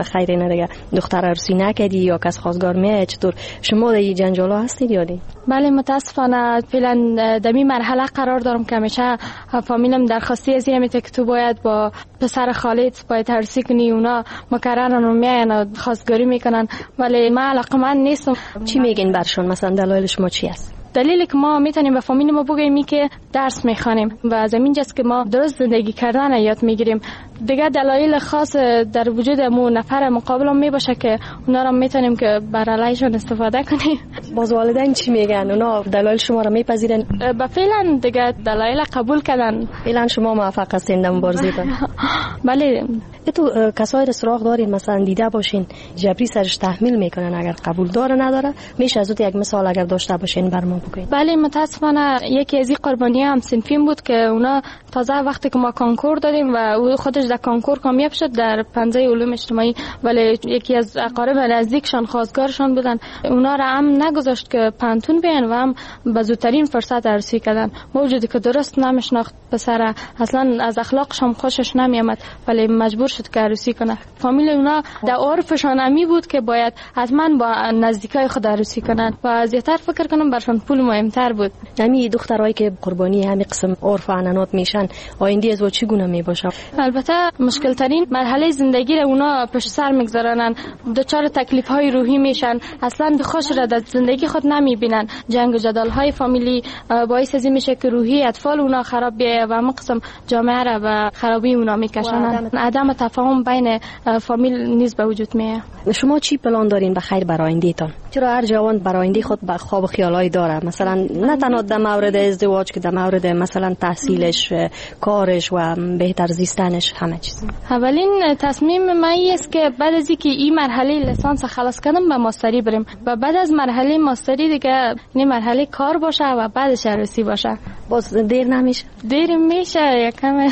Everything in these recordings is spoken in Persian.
به خیر اینا دیگه دختر عروسی نکردی یا کس خواستگار میاد؟ چطور شما در جنجالا هستید یا دی؟ بله متاسفانه فعلا در این مرحله قرار دارم که همیشه فامیلم درخواستی از اینه که تو باید با پسر خالت باید عروسی کنی، اونا مکررن و میاین و خواستگاری میکنن، ولی من علاقه‌مند نیستم. چی میگین برشون؟ مثلا دلایل شما چی است؟ دلیلی که ما میتونیم به فامیل ما بگیم که درس میخوانیم و از همین جاست که ما درست زندگی کردن یاد میگیریم. دیگه دلایل خاص در وجود مو نفر مقابلم میباشه که اونا رو میتونیم که بر علیهشون استفاده کنیم. باز والدین چی میگن؟ اونا دلایل شما رو میپذیرن؟ با فعلا دیگه دلایل قبول کردن. فعلا شما موفق هستین در مبارزه‌تون؟ بله. تو کسایی را سراغ دارین مثلا دیده باشین جبری سرش تحمیل میکنن، اگر قبول داره نداره میشه از یک مثال اگر داشته باشین بر ما بگین؟ بله متاسفانه یکی از این قربانی هم صنفیم بود که اونا تازه وقتی که ما کنکور دادیم و او خودش در کنکور کامیاب شد در پنجه علوم اجتماعی، ولی یکی از اقارب نزدیکشان خواستگارشان بودن، اونا را هم نگذاشت که پانتون بیان و هم به زودترین فرصت عروسی کردن. موجودی که درست نمیشناخت پسر، اصلا از اخلاقش هم خوشش نمیامد، ولی مجبور شد که عروسی کنه. فامیل اونا در عرفشان امی بود که باید حتما با نزدیکای خود عروسی کنن و زیاتر فکر کنم برشان پول مهمتر بود. همین دخترایی که قربانی همین قسم عرف و عنعنات میشن آینده از چگونه میباشه؟ البته مشکل ترین مرحله زندگی را اونا پشت سر میگذارن، دچار تکلیف های روحی میشن، اصلا خوش را در زندگی خود نمیبینن. جنگ و جدال های فامیلی باعث از این میشه که روحی اطفال اونا خراب بیه و مقسم جامعه را به خرابی اونا میکشن. عدم تفاهم بین فامیل نیز به وجود میاد. شما چی پلان دارین بخیر برای آیندهتان؟ چرا هر جوان برای آینده خود به خواب و خیالایی داره، مثلا نه تنها در مورد ازدواج که در مورد مثلا تحصیلش، کارش و بهتر زیستنش، همه چیز. اولین تصمیم من است که بعد از اینکه این مرحله لیسانس خلاص کردم به ماستری بریم و بعد از مرحله ماستری دیگه این مرحله کار باشه و بعدش عروسی باشه. باز دیر نمیشه؟ دیر میشه یکم.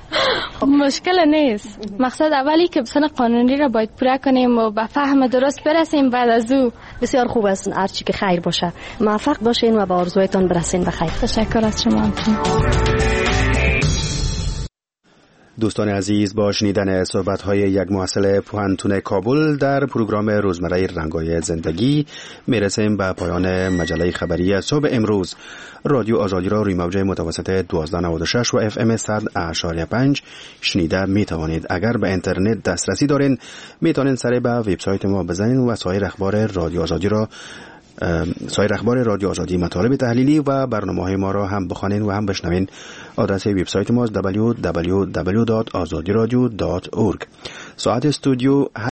مشکل نیست. مقصد اولی که سن قانونی را باید پوره کنیم و به فهم درست برسیم. بعد از او بسیار خوب است. هر چی که خیر باشه. موفق باشین و به آرزویتان برسین بخیر. تشکر از شما. دوستان عزیز، با شنیدن صحبت‌های یک محصل پوهنتون کابل در پروگرام روزمره رنگ‌های زندگی میرسیم به پایان مجله خبری صبح امروز. رادیو آزادی را روی موج متوسط 1296 و FM 100.5 شنیده میتوانید. اگر به اینترنت دسترسی دارین میتونین سر به وبسایت ما بزنین و سایر اخبار رادیو آزادی مطالب تحلیلی و برنامه‌های ما را هم بخوانید و هم بشنوین. آدرس وبسایت ما www.azadiradio.org. ساعت استودیو